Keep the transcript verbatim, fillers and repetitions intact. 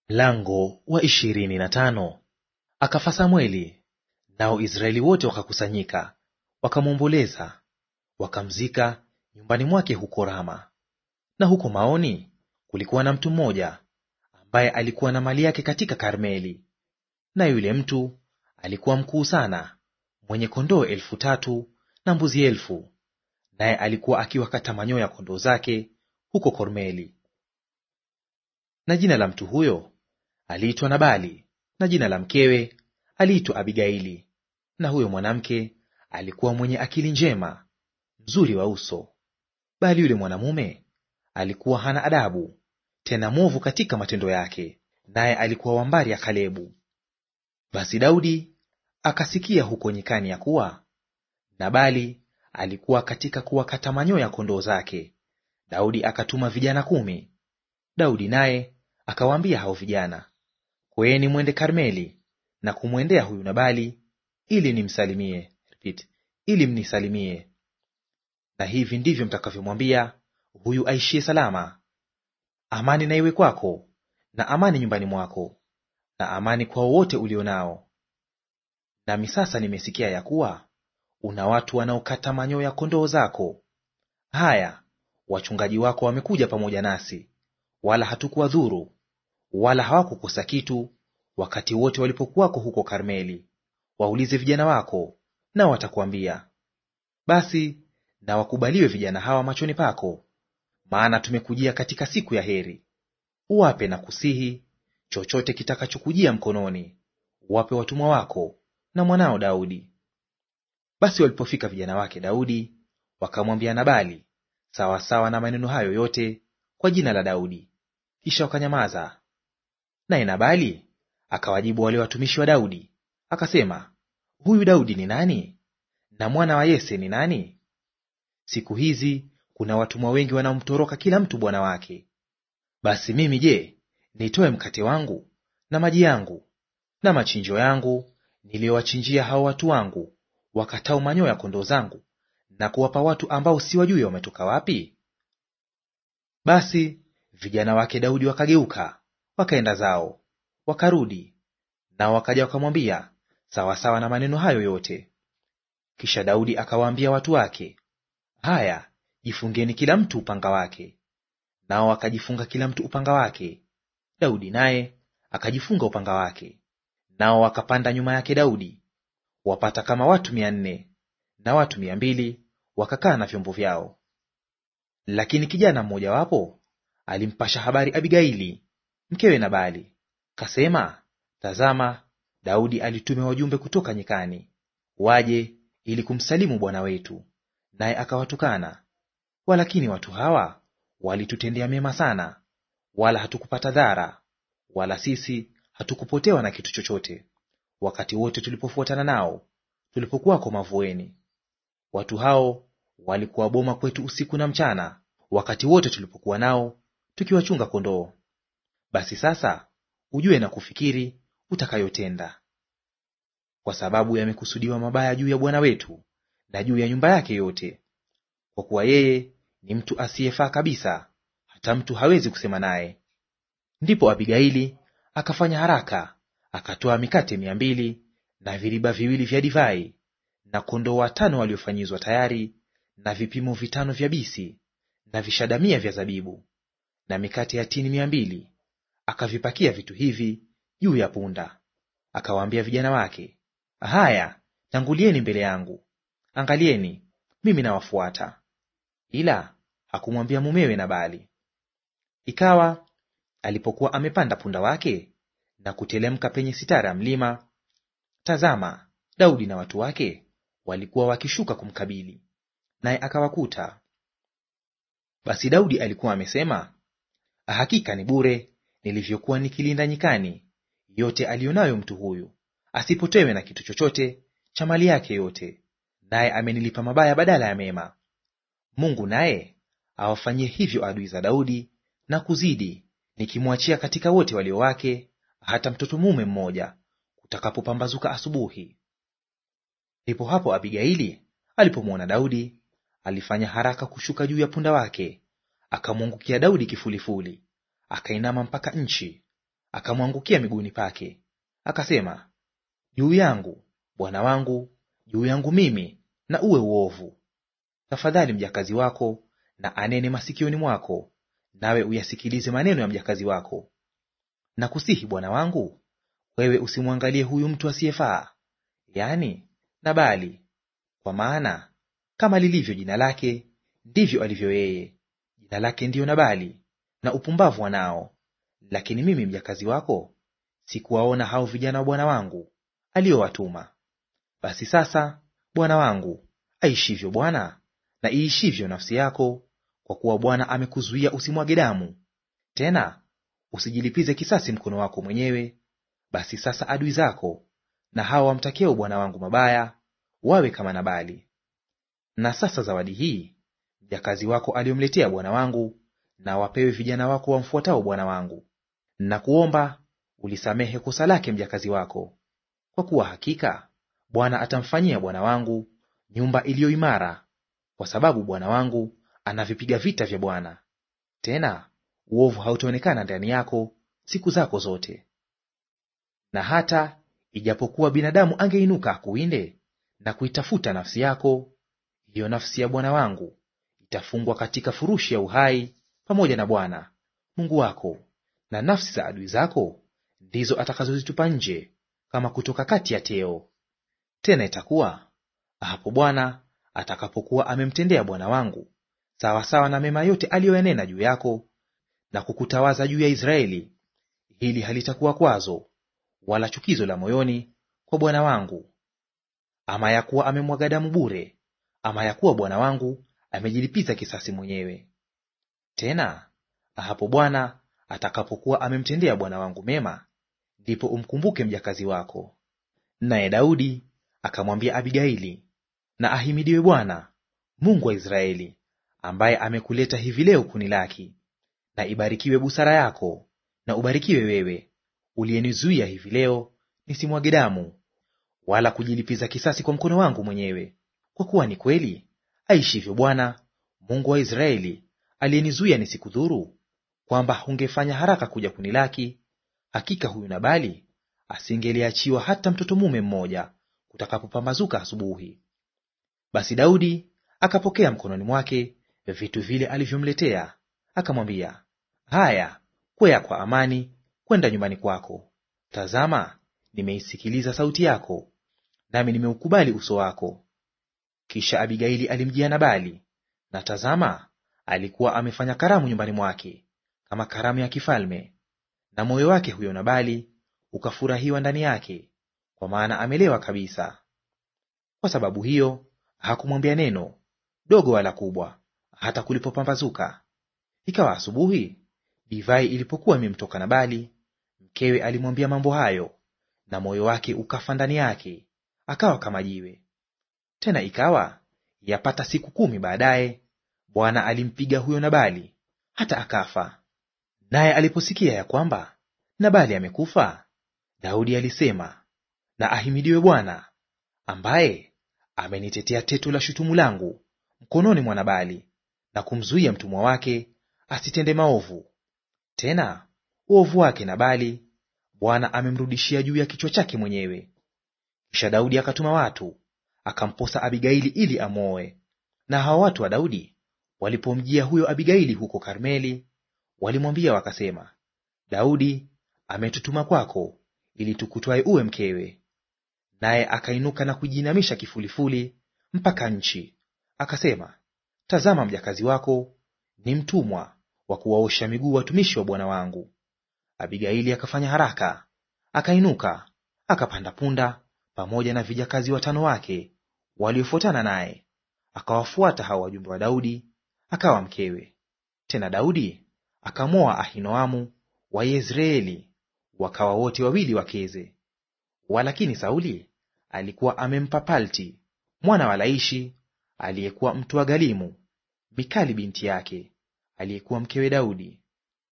Mlango wa ishirini na tano. Akafa Samweli, nao Israeli wote wakakusanyika, wakamwomboleza, wakamzika nyumbani mwake huko Rama. Na huko Maoni kulikuwa na mtu mmoja ambaye alikuwa na mali yake katika Karmeli. Na yule mtu alikuwa mkuu sana, mwenye kondoo elfu tatu na mbuzi elfu, naye alikuwa akiwakata manyoya ya kondoo zake huko Karmeli. Na jina la mtu huyo aliitwa Nabali, na jina la mkewe aliitwa Abigaili. Na huyo mwanamke alikuwa mwenye akili njema, mzuri wa uso, bali yule mwanamume alikuwa hana adabu, tena mwovu katika matendo yake, naye alikuwa wa mbari ya Kalebu. Basi Daudi akasikia huko nyikani ya kuwa Nabali alikuwa katika kuwakata manyoya ya kondoo zake. Daudi akatuma vijana kumi. Daudi naye akawaambia hao vijana, kweeni mwende Karmeli na kumwendea huyu Nabali ili nimsalimie, repeat, ili mnisalimie. Na hivi ndivyo mtakavyomwambia huyu aishie salama: amani na iwe kwako, na amani nyumbani mwako, na amani kwa wote ulio nao. Nami sasa nimesikia ya kuwa una watu wanaokata manyoya ya kondoo zako. Haya, wachungaji wako wamekuja pamoja nasi, wala hatukuwadhuru, wala hawakukosa kitu wakati wote walipokuwako huko Karmeli. Waulize vijana wako, nao watakuambia. Basi na wakubaliwe vijana hawa machoni pako, maana tumekujia katika siku ya heri. Uwape na kusihi chochote kitakachokujia mkononi, uwape watumwa wako na mwanao Daudi. Basi walipofika vijana wake Daudi, wakamwambia Nabali sawasawa na maneno hayo yote kwa jina la Daudi, kisha wakanyamaza. Naye Nabali akawajibu wale watumishi wa Daudi akasema, huyu Daudi ni nani? Na mwana wa Yese ni nani? Siku hizi kuna watumwa wengi wanaomtoroka kila mtu bwana wake. Basi mimi je, nitoe mkate wangu na maji yangu na machinjo yangu niliyowachinjia hao watu wangu wakatao manyoya ya kondoo zangu, na kuwapa watu ambao siwajui wametoka wapi? Basi vijana wake Daudi wakageuka wakaenda zao, wakarudi nao wakaja wakamwambia sawasawa na maneno hayo yote. Kisha Daudi akawaambia watu wake, haya, jifungeni kila mtu upanga wake. Nao akajifunga kila mtu upanga wake, Daudi naye akajifunga upanga wake. Nao wakapanda nyuma yake Daudi, wapata kama watu mia nne, na watu mia mbili wakakaa na vyombo vyao. Lakini kijana mmojawapo alimpasha habari Abigaili mkewe Nabali, kasema, tazama, Daudi alitume wajumbe kutoka nyikani, waje ili kumsalimu bwana wetu, naye akawatukana. Walakini watu hawa walitutendea mema sana, wala hatukupata dhara, wala sisi hatukupotewa na kitu chochote, wakati wote tulipofuatana nao, tulipokuwako mavueni. Watu hao walikuwa boma kwetu usiku na mchana, wakati wote tulipokuwa nao tukiwachunga kondoo. Basi sasa ujue na kufikiri utakayotenda, kwa sababu yamekusudiwa mabaya juu ya bwana wetu na juu ya nyumba yake yote, kwa kuwa yeye ni mtu asiyefaa kabisa, hata mtu hawezi kusema naye. Ndipo Abigaili akafanya haraka, akatoa mikate mia mbili na viriba viwili vya divai na kondoo watano waliofanyizwa tayari na vipimo vitano vya bisi na vishada mia vya zabibu na mikate ya tini mia mbili. Akavipakia vitu hivi juu ya punda. Akawaambia vijana wake, haya, tangulieni mbele yangu, angalieni, mimi nawafuata. Ila hakumwambia mumewe Nabali. Ikawa alipokuwa amepanda punda wake na kutelemka penye sitara ya mlima, tazama, Daudi na watu wake walikuwa wakishuka kumkabili, naye akawakuta. Basi Daudi alikuwa amesema, hakika ni bure nilivyokuwa nikilinda nyikani yote aliyonayo mtu huyu, asipotewe na kitu chochote cha mali yake yote, naye amenilipa mabaya badala ya mema. Mungu naye awafanyie hivyo adui za Daudi na kuzidi, nikimwachia katika wote walio wake hata mtoto mume mmoja, kutakapopambazuka asubuhi. Ndipo hapo Abigaili alipomwona Daudi, alifanya haraka kushuka juu ya punda wake, akamwangukia Daudi kifulifuli, akainama mpaka nchi, akamwangukia miguuni pake, akasema, juu yangu, bwana wangu, juu yangu mimi na uwe uovu. Tafadhali mjakazi wako na anene masikioni mwako, nawe uyasikilize maneno ya mjakazi wako. Nakusihi bwana wangu, wewe usimwangalie huyu mtu asiyefaa, yaani Nabali, kwa maana kama lilivyo jina lake ndivyo alivyo yeye. Jina lake ndiyo Nabali, na upumbavu wanao. Lakini mimi mjakazi wako sikuwaona hao vijana wa bwana wangu aliowatuma. Basi sasa, bwana wangu, aishivyo Bwana na iishivyo nafsi yako, kwa kuwa Bwana amekuzuia usimwage damu, tena usijilipize kisasi mkono wako mwenyewe, basi sasa adui zako na hao wamtakiao bwana wangu mabaya wawe kama Nabali. Na sasa zawadi hii mjakazi wako aliyomletea bwana wangu, na wapewe vijana wako wamfuatao bwana wangu. Na kuomba ulisamehe kosa lake mjakazi wako, kwa kuwa hakika Bwana atamfanyia bwana wangu nyumba iliyo imara, kwa sababu bwana wangu anavipiga vita vya Bwana. Tena uovu hautaonekana ndani yako siku zako zote. Na hata ijapokuwa binadamu angeinuka akuwinde na kuitafuta nafsi yako, hiyo nafsi ya bwana wangu itafungwa katika furushi ya uhai pamoja na Bwana Mungu wako, na nafsi za adui zako ndizo atakazozitupa nje kama kutoka kati ya teo. Tena itakuwa hapo Bwana atakapokuwa amemtendea bwana wangu sawasawa na mema yote aliyoyanena juu yako na kukutawaza juu ya Israeli, hili halitakuwa kwazo wala chukizo la moyoni kwa bwana wangu, ama ya kuwa amemwaga damu bure, ama ya kuwa bwana wangu amejilipiza kisasi mwenyewe. Tena hapo Bwana atakapokuwa amemtendea bwana wangu mema, ndipo umkumbuke mjakazi wako. Naye Daudi akamwambia Abigaili, na ahimidiwe Bwana Mungu wa Israeli, ambaye amekuleta hivi leo kunilaki. Na ibarikiwe busara yako, na ubarikiwe wewe uliyenizuia hivi leo nisimwage damu, wala kujilipiza kisasi kwa mkono wangu mwenyewe. Kwa kuwa ni kweli, aishivyo Bwana Mungu wa Israeli, aliyenizuia nisikudhuru, kwamba hungefanya haraka kuja kunilaki, hakika huyu Nabali asingeliachiwa hata mtoto mume mmoja kutakapopambazuka asubuhi. Basi Daudi akapokea mkononi mwake vitu vile alivyomletea, akamwambia, haya, kwea kwa amani kwenda nyumbani kwako. Tazama, nimeisikiliza sauti yako, nami nimeukubali uso wako. Kisha Abigaili alimjia Nabali, na tazama, alikuwa amefanya karamu nyumbani mwake, kama karamu ya kifalme, na moyo wake huyo Nabali ukafurahiwa ndani yake, kwa maana amelewa kabisa. Kwa sababu hiyo hakumwambia neno dogo wala kubwa, hata kulipopambazuka. Ikawa asubuhi, divai ilipokuwa imemtoka Nabali, mkewe alimwambia mambo hayo, na moyo wake ukafa ndani yake, akawa kama jiwe. Tena ikawa yapata siku kumi baadaye, Bwana alimpiga huyo Nabali hata akafa. Naye aliposikia ya kwamba Nabali amekufa, Daudi alisema, na ahimidiwe Bwana ambaye amenitetea teto la shutumu langu mkononi mwa Nabali, na kumzuia mtumwa wake asitende maovu. Tena uovu wake Nabali Bwana amemrudishia juu ya kichwa chake mwenyewe. Kisha Daudi akatuma watu, akamposa Abigaili ili amwoe. Na hao watu wa Daudi walipomjia huyo Abigaili huko Karmeli, walimwambia wakasema, Daudi ametutuma kwako ili tukutwae uwe mkewe. Naye akainuka na kujiinamisha kifulifuli mpaka nchi, akasema, tazama, mjakazi wako ni mtumwa wa kuwaosha miguu watumishi wa bwana wangu. Abigaili akafanya haraka, akainuka, akapanda punda pamoja na vijakazi watano wake waliofuatana naye, akawafuata hao wajumbe wa Daudi, akawa mkewe. Tena Daudi akamwoa Ahinoamu wa Yezreeli, wakawa wote wawili wakeze. Walakini Sauli alikuwa amempa Palti mwana wa Laishi, aliyekuwa mtu wa Galimu, Mikali binti yake, aliyekuwa mkewe Daudi.